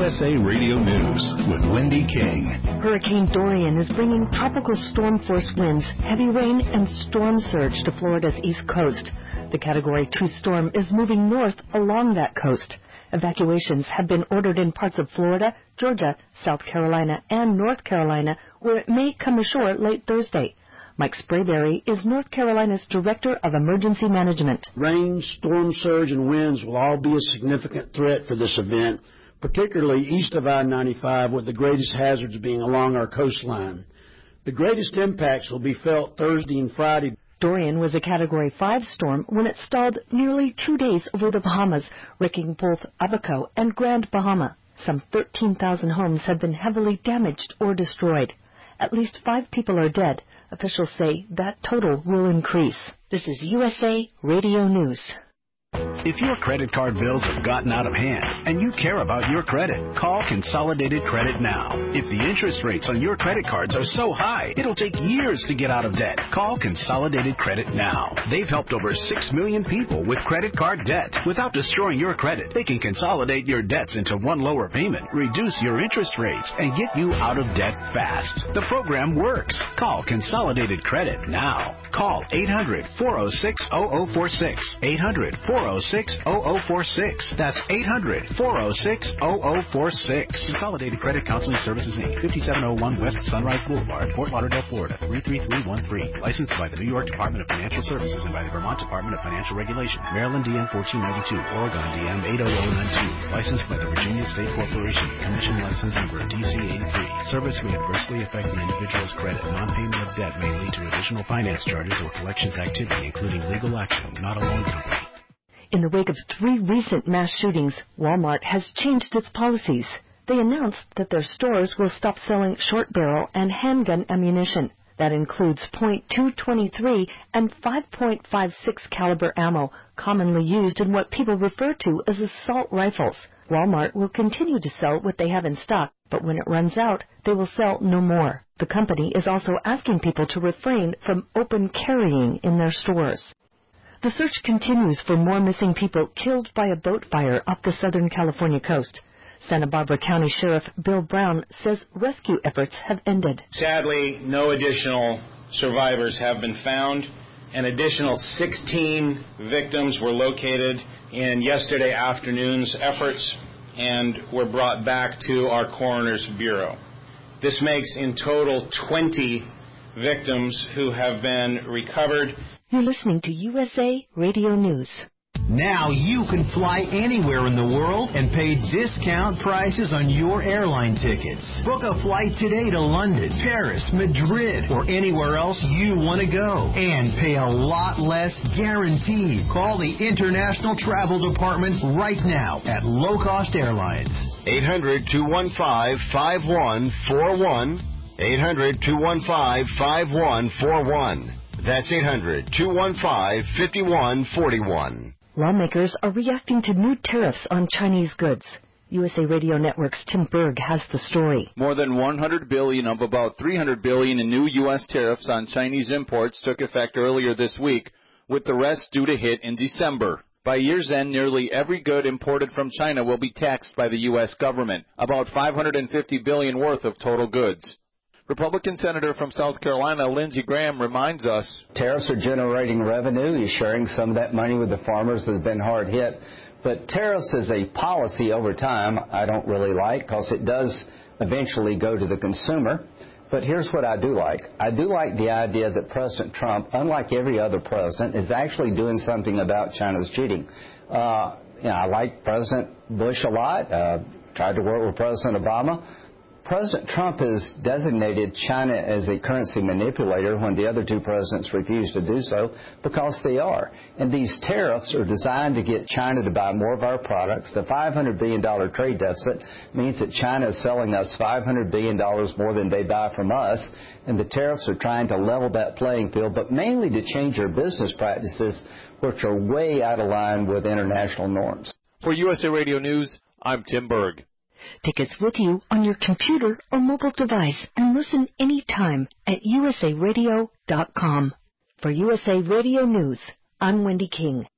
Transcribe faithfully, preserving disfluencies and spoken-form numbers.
S A Radio News with Wendy King. Hurricane Dorian is bringing tropical storm force winds, heavy rain, and storm surge to Florida's east coast. The Category two storm is moving north along that coast. Evacuations have been ordered in parts of Florida, Georgia, South Carolina, and North Carolina, where it may come ashore late Thursday. Mike Sprayberry is North Carolina's Director of Emergency Management. Rain, storm surge, and winds will all be a significant threat for this event, particularly east of I ninety-five, with the greatest hazards being along our coastline. The greatest impacts will be felt Thursday and Friday. Dorian was a Category five storm when it stalled nearly two days over the Bahamas, wrecking both Abaco and Grand Bahama. Some thirteen thousand homes have been heavily damaged or destroyed. At least five people are dead. Officials say that total will increase. This is U S A Radio News. If your credit card bills have gotten out of hand and you care about your credit, call Consolidated Credit now. If the interest rates on your credit cards are so high, it'll take years to get out of debt. Call Consolidated Credit now. They've helped over six million people with credit card debt. Without destroying your credit, they can consolidate your debts into one lower payment, reduce your interest rates, and get you out of debt fast. The program works. Call Consolidated Credit now. Call eight hundred, four oh six, oh oh four six. eight hundred, four oh six, oh oh four six. That's eight hundred, four oh six, oh oh four six. Consolidated Credit Counseling Services, Incorporated, fifty-seven oh one West Sunrise Boulevard, Fort Lauderdale, Florida, three three three one three. Licensed by the New York Department of Financial Services and by the Vermont Department of Financial Regulation. Maryland D M fourteen ninety-two, Oregon D M eight oh oh nine two. Licensed by the Virginia State Corporation. Commission license number D C eighty-three. Service may adversely affect the individual's credit. Non-payment of debt may lead to additional finance charges or collections activity, including legal action, not a loan company. In the wake of three recent mass shootings, Walmart has changed its policies. They announced that their stores will stop selling short barrel and handgun ammunition. That includes point two twenty-three and five point five six caliber ammo, commonly used in what people refer to as assault rifles. Walmart will continue to sell what they have in stock, but when it runs out, they will sell no more. The company is also asking people to refrain from open carrying in their stores. The search continues for more missing people killed by a boat fire off the Southern California coast. Santa Barbara County Sheriff Bill Brown says rescue efforts have ended. Sadly, no additional survivors have been found. An additional sixteen victims were located in yesterday afternoon's efforts and were brought back to our Coroner's Bureau. This makes in total twenty victims who have been recovered. You're listening to U S A Radio News. Now you can fly anywhere in the world and pay discount prices on your airline tickets. Book a flight today to London, Paris, Madrid, or anywhere else you want to go. And pay a lot less guaranteed. Call the International Travel Department right now at Low Cost Airlines. eight hundred, two one five, five one four one. eight hundred, two one five, five one four one. That's eight hundred, two one five, five one four one. Lawmakers are reacting to new tariffs on Chinese goods. U S A Radio Network's Tim Berg has the story. More than one hundred billion dollars of about three hundred billion dollars in new U S tariffs on Chinese imports took effect earlier this week, with the rest due to hit in December. By year's end, nearly every good imported from China will be taxed by the U S government, about five hundred fifty billion dollars worth of total goods. Republican Senator from South Carolina, Lindsey Graham, reminds us, tariffs are generating revenue. You're sharing some of that money with the farmers that have been hard hit. But tariffs as a policy over time, I don't really like because it does eventually go to the consumer. But here's what I do like. I do like the idea that President Trump, unlike every other president, is actually doing something about China's cheating. Uh, you know, I like President Bush a lot. Uh, tried to work with President Obama. President Trump has designated China as a currency manipulator when the other two presidents refused to do so because they are. And these tariffs are designed to get China to buy more of our products. The five hundred billion dollars trade deficit means that China is selling us five hundred billion dollars more than they buy from us. And the tariffs are trying to level that playing field, but mainly to change their business practices, which are way out of line with international norms. For U S A Radio News, I'm Tim Berg. Take us with you on your computer or mobile device and listen anytime at U S A radio dot com. For U S A Radio News, I'm Wendy King.